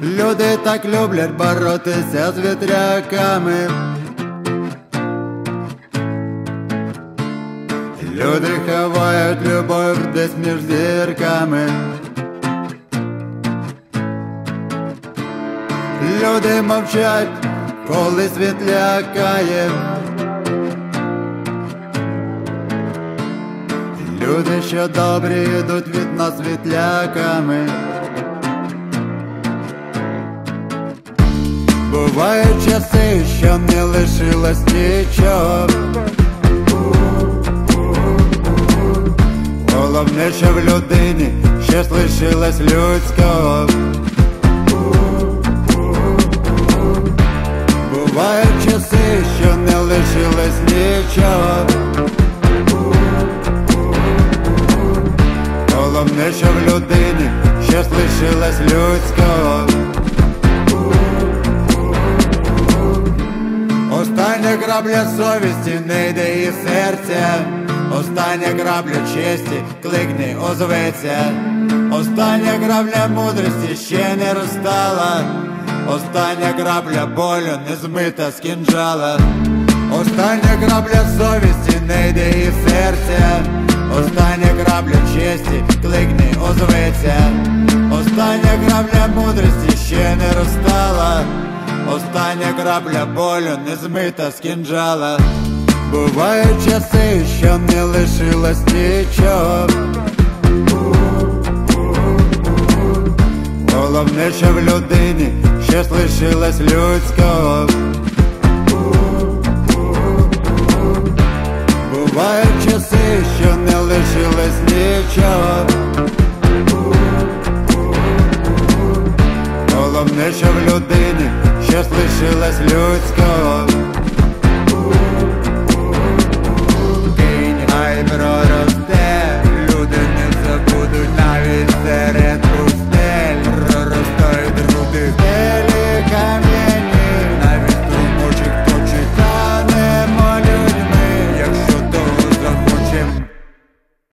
Люди так люблять боротися з вітряками. Люди ховають любов десь між зірками. Люди мовчать, коли світ лякає. Люди, що добрі, йдуть від нас вітряками. Бувають часи, що не лишилось нічого. Головне, що в людині щось лишилось людського. Бувають часи, що не лишилось нічого. Головне, що в людині щось лишилось людського. Остання крапля совісті не йде із серця. Остання крапля честі кликни, озветься. Остання крапля мудрості ще не розтала. Остання крапля болю не змита з кінжала. Остання крапля совісті не йде із серця. Остання крапля честі кликни, озветься. Остання крапля мудрості ще не розтала. Остання крапля болю не змита з кінжала. Бувають часи, що не лишилось нічого. Головне, що в людині щось лишилось людського. Бувають часи, що не лишилось нічого. Головне, що в людині щось лишилось людського.